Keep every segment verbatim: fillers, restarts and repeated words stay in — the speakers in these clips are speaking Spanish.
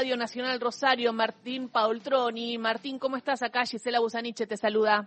Radio Nacional Rosario, Martín Paoltroni. Martín, ¿cómo estás? Acá Gisela Busaniche te saluda.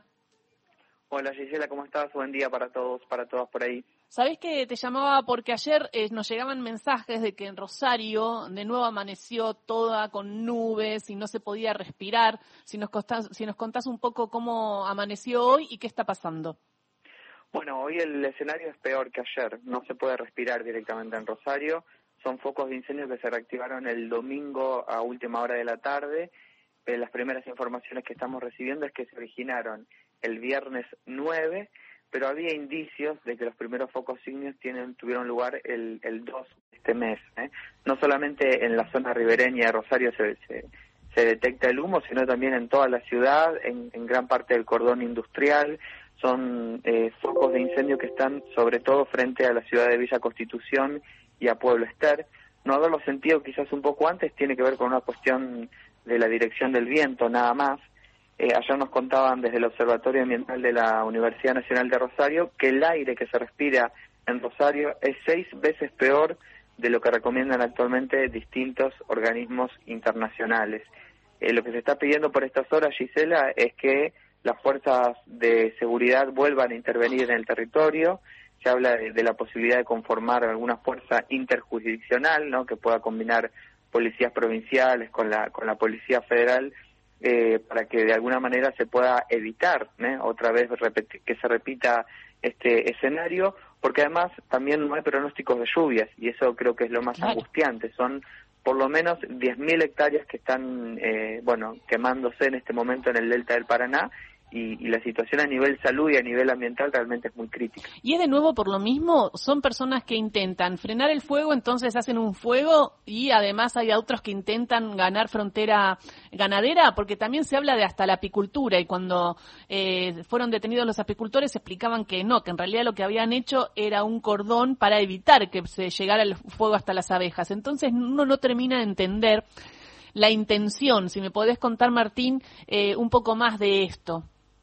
Hola Gisela, ¿cómo estás? Buen día para todos, para todas por ahí. Sabés que te llamaba porque ayer eh, nos llegaban mensajes de que en Rosario de nuevo amaneció toda con nubes y no se podía respirar. Si nos contás, si nos contás un poco cómo amaneció hoy y qué está pasando. Bueno, hoy el escenario es peor que ayer. No se puede respirar directamente en Rosario. Son focos de incendio que se reactivaron el domingo a última hora de la tarde. Eh, las primeras informaciones que estamos recibiendo es que se originaron el viernes nueve, pero había indicios de que los primeros focos ígneos tienen, tuvieron lugar el, el dos de este mes. ¿eh? No solamente en la zona ribereña de Rosario se, se, se detecta el humo, sino también en toda la ciudad, en, en gran parte del cordón industrial. Son eh, focos de incendio que están sobre todo frente a la ciudad de Villa Constitución y a Pueblo Ester. No haberlo sentido quizás un poco antes tiene que ver con una cuestión de la dirección del viento, nada más. Eh, ayer nos contaban desde el Observatorio Ambiental de la Universidad Nacional de Rosario que el aire que se respira en Rosario es seis veces peor de lo que recomiendan actualmente distintos organismos internacionales. Eh, lo que se está pidiendo por estas horas, Gisela, es que las fuerzas de seguridad vuelvan a intervenir en el territorio. Se habla de, de la posibilidad de conformar alguna fuerza interjurisdiccional, ¿no?, que pueda combinar policías provinciales con la con la Policía Federal, eh, para que de alguna manera se pueda evitar ¿eh? otra vez repetir, que se repita este escenario, porque además también no hay pronósticos de lluvias, y eso creo que es lo más Claro. angustiante. Son por lo menos diez mil hectáreas que están eh, bueno quemándose en este momento en el delta del Paraná, y, y la situación a nivel salud y a nivel ambiental realmente es muy crítica. Y es de nuevo por lo mismo, son personas que intentan frenar el fuego, entonces hacen un fuego, y además hay otros que intentan ganar frontera ganadera, porque también se habla de hasta la apicultura, y cuando eh, fueron detenidos los apicultores explicaban que no, que en realidad lo que habían hecho era un cordón para evitar que se llegara el fuego hasta las abejas. Entonces uno no termina de entender la intención. Si me podés contar, Martín, eh, un poco más de esto.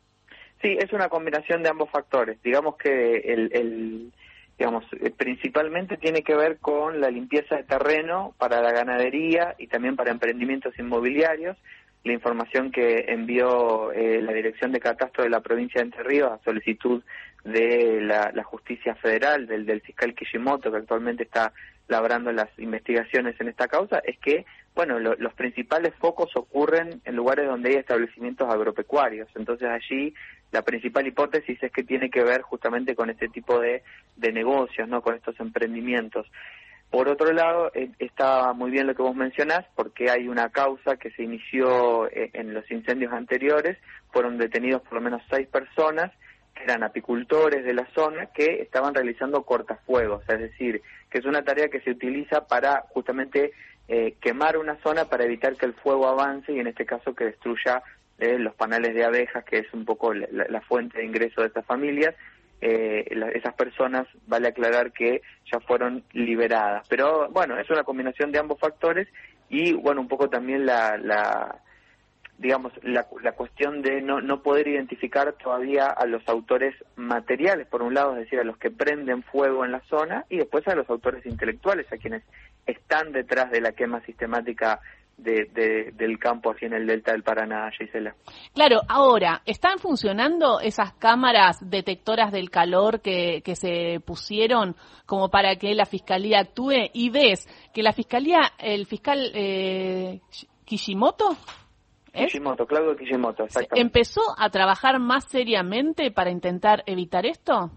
Sí, es una combinación de ambos factores. Digamos que el, el digamos principalmente tiene que ver con la limpieza de terreno para la ganadería y también para emprendimientos inmobiliarios. La información que envió eh, la Dirección de Catastro de la provincia de Entre Ríos a solicitud de la, la Justicia Federal, del, del fiscal Kishimoto, que actualmente está labrando las investigaciones en esta causa, es que bueno, lo, los principales focos ocurren en lugares donde hay establecimientos agropecuarios. Entonces allí la principal hipótesis es que tiene que ver justamente con este tipo de, de negocios, ¿no?, con estos emprendimientos. Por otro lado, eh, está muy bien lo que vos mencionás, porque hay una causa que se inició eh, en los incendios anteriores. Fueron detenidos por lo menos seis personas que eran apicultores de la zona que estaban realizando cortafuegos, es decir, que es una tarea que se utiliza para justamente eh, quemar una zona para evitar que el fuego avance y en este caso que destruya eh, los panales de abejas, que es un poco la, la fuente de ingreso de estas familias. Eh, la, esas personas, vale aclarar que ya fueron liberadas, pero bueno, es una combinación de ambos factores y bueno, un poco también la, la digamos, la, la cuestión de no, no poder identificar todavía a los autores materiales, por un lado, es decir, a los que prenden fuego en la zona, y después a los autores intelectuales, a quienes están detrás de la quema sistemática de, de, del campo aquí en el delta del Paraná, Gisela. Claro, ahora, ¿están funcionando esas cámaras detectoras del calor que, que se pusieron como para que la Fiscalía actúe? Y ves que la Fiscalía, el fiscal eh, Kishimoto... ¿Es? Kishimoto, Claudio Kishimoto, exactamente. ¿Empezó a trabajar más seriamente para intentar evitar esto?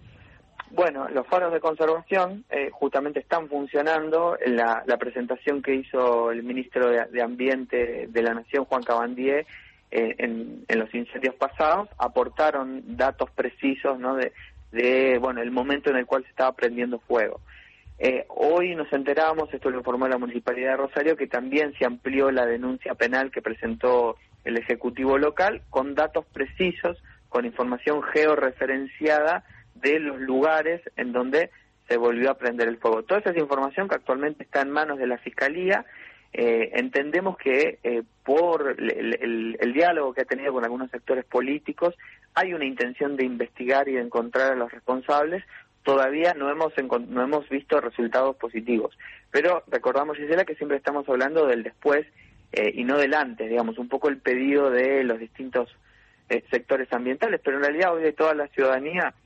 Bueno, los faros de conservación eh, justamente están funcionando. En la, la presentación que hizo el ministro de, de Ambiente de la Nación, Juan Cabandier, eh, en, en los incendios pasados, aportaron datos precisos, ¿no?, de, de bueno el momento en el cual se estaba prendiendo fuego. Eh, hoy nos enteramos, esto lo informó la Municipalidad de Rosario, que también se amplió la denuncia penal que presentó el Ejecutivo local con datos precisos, con información georreferenciada de los lugares en donde se volvió a prender el fuego. Toda esa información que actualmente está en manos de la Fiscalía, eh, entendemos que eh, por el, el, el diálogo que ha tenido con algunos sectores políticos, hay una intención de investigar y de encontrar a los responsables, todavía no hemos no hemos visto resultados positivos. Pero recordamos, Gisela, que siempre estamos hablando del después eh, y no del antes, digamos, un poco el pedido de los distintos eh, sectores ambientales, pero en realidad hoy de toda la ciudadanía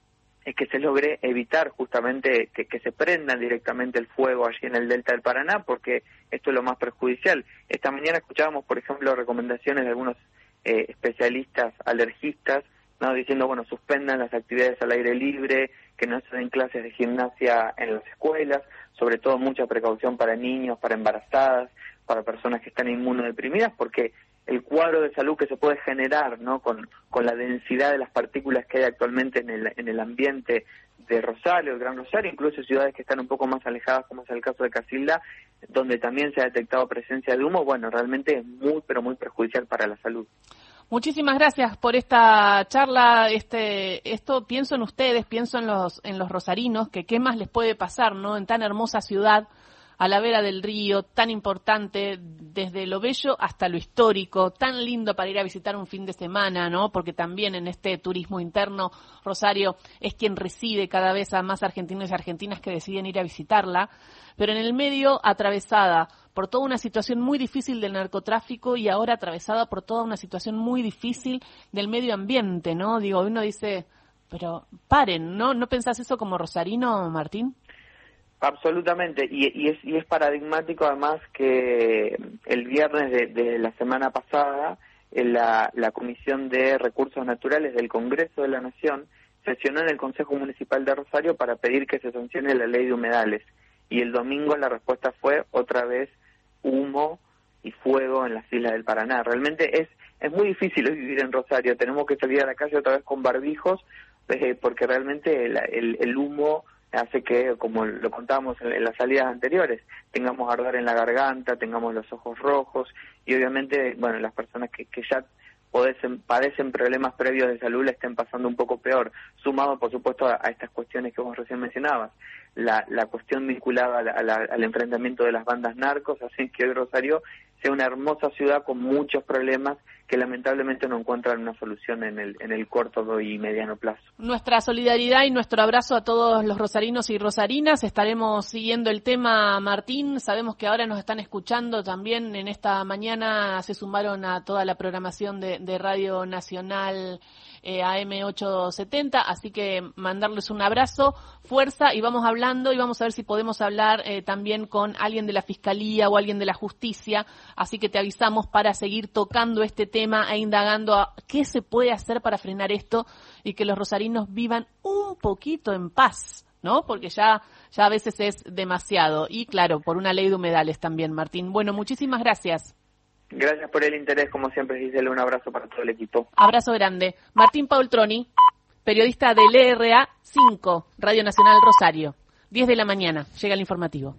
es que se logre evitar justamente que, que se prenda directamente el fuego allí en el delta del Paraná, porque esto es lo más perjudicial. Esta mañana escuchábamos, por ejemplo, recomendaciones de algunos eh, especialistas alergistas, ¿no?, diciendo, bueno, suspendan las actividades al aire libre, que no se den clases de gimnasia en las escuelas, sobre todo mucha precaución para niños, para embarazadas, para personas que están inmunodeprimidas, porque el cuadro de salud que se puede generar, ¿no?, con, con la densidad de las partículas que hay actualmente en el, en el ambiente de Rosario, el Gran Rosario, incluso ciudades que están un poco más alejadas, como es el caso de Casilda, donde también se ha detectado presencia de humo, bueno, realmente es muy, pero muy perjudicial para la salud. Muchísimas gracias por esta charla. Este, esto pienso en ustedes, pienso en los, en los rosarinos, que qué más les puede pasar, ¿no?, en tan hermosa ciudad, a la vera del río, tan importante, desde lo bello hasta lo histórico, tan lindo para ir a visitar un fin de semana, ¿no? Porque también en este turismo interno, Rosario es quien reside cada vez a más argentinos y argentinas que deciden ir a visitarla, pero en el medio atravesada por toda una situación muy difícil del narcotráfico y ahora atravesada por toda una situación muy difícil del medio ambiente, ¿no? Digo, uno dice, pero paren, ¿no? ¿No pensás eso como rosarino, Martín? Absolutamente, y, y, es, y es paradigmático además que el viernes de, de la semana pasada la, la Comisión de Recursos Naturales del Congreso de la Nación sesionó en el Consejo Municipal de Rosario para pedir que se sancione la ley de humedales, y el domingo la respuesta fue otra vez humo y fuego en las islas del Paraná. Realmente es, es muy difícil vivir en Rosario, tenemos que salir a la calle otra vez con barbijos, eh, porque realmente el, el, el humo hace que, como lo contábamos en, en las salidas anteriores, tengamos ardor en la garganta, tengamos los ojos rojos, y obviamente, bueno, las personas que, que ya padecen, padecen problemas previos de salud la estén pasando un poco peor, sumado por supuesto a, a estas cuestiones que vos recién mencionabas, la, la cuestión vinculada a la, a la, al enfrentamiento de las bandas narcos, así que hoy Rosario sea una hermosa ciudad con muchos problemas que lamentablemente no encuentran una solución en el, en el corto y mediano plazo. Nuestra solidaridad y nuestro abrazo a todos los rosarinos y rosarinas. Estaremos siguiendo el tema, Martín. Sabemos que ahora nos están escuchando también. En esta mañana se sumaron a toda la programación de, de Radio Nacional eh, A M ochocientos setenta, así que mandarles un abrazo, fuerza, y vamos hablando y vamos a ver si podemos hablar eh, también con alguien de la Fiscalía o alguien de la Justicia, así que te avisamos para seguir tocando este tema e indagando a qué se puede hacer para frenar esto y que los rosarinos vivan un poquito en paz, ¿no? Porque ya, ya a veces es demasiado. Y claro, por una ley de humedales también, Martín. Bueno, muchísimas gracias. Gracias por el interés, como siempre, Gisela. Un abrazo para todo el equipo. Abrazo grande. Martín Paultroni, periodista del E R A cinco, Radio Nacional Rosario. diez de la mañana, llega el informativo.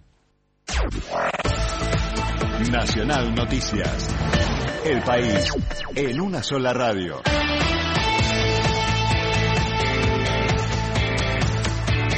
Nacional Noticias. El país en una sola radio.